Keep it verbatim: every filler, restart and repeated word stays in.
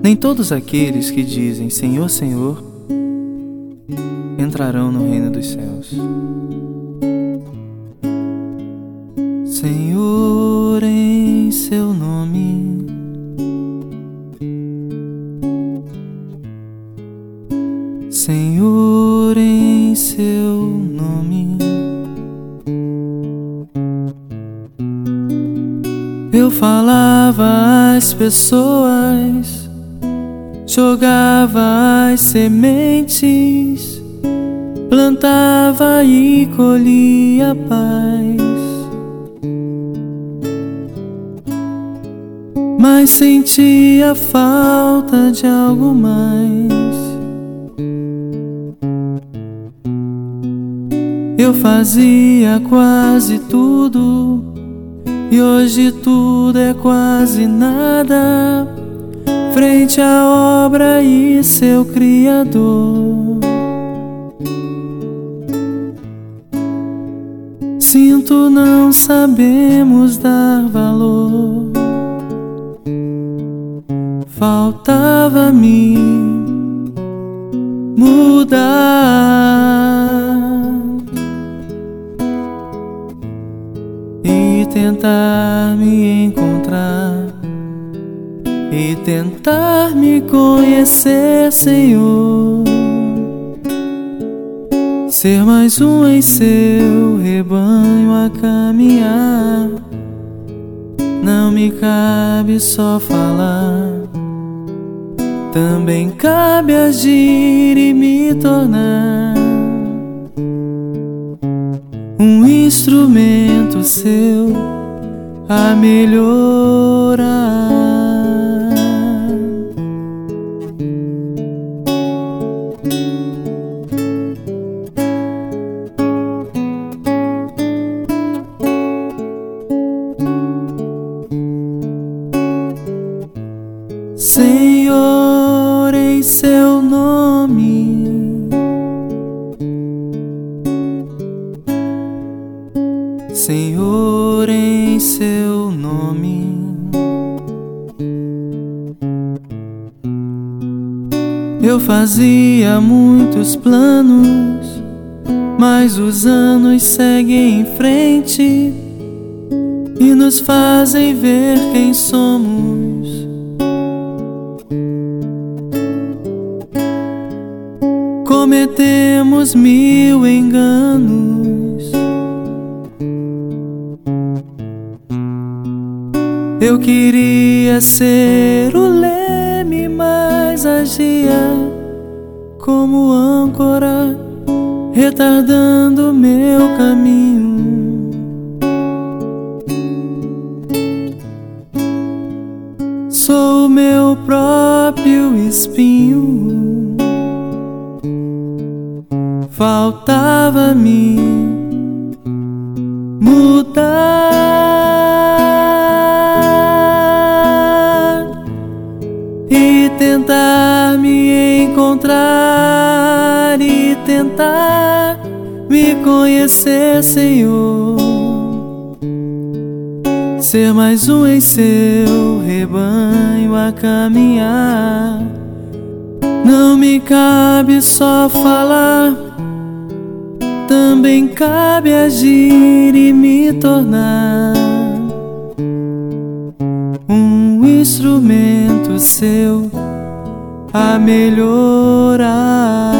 Nem todos aqueles que dizem Senhor, Senhor entrarão no reino dos céus. Senhor, em seu nome, Senhor, em seu nome, eu falava às pessoas, jogava as sementes, plantava e colhia paz. Mas sentia falta de algo mais. Eu fazia quase tudo, e hoje tudo é quase nada frente à obra e seu Criador. Sinto, não sabemos dar valor. Faltava-me mudar e tentar me encontrar e tentar me conhecer, Senhor. Ser mais um em seu rebanho a caminhar. Não me cabe só falar, também cabe agir e me tornar um instrumento seu a melhorar. Senhor, em seu nome, Senhor, em seu nome, eu fazia muitos planos, mas os anos seguem em frente e nos fazem ver quem somos. Cometemos mil enganos. Eu queria ser o leme, mas agia como âncora, retardando meu caminho. Sou o meu próprio espinho. Faltava-me mudar e tentar me encontrar e tentar me conhecer, Senhor. Ser mais um em seu rebanho a caminhar. Não me cabe só falar, também cabe agir e me tornar um instrumento seu a melhorar.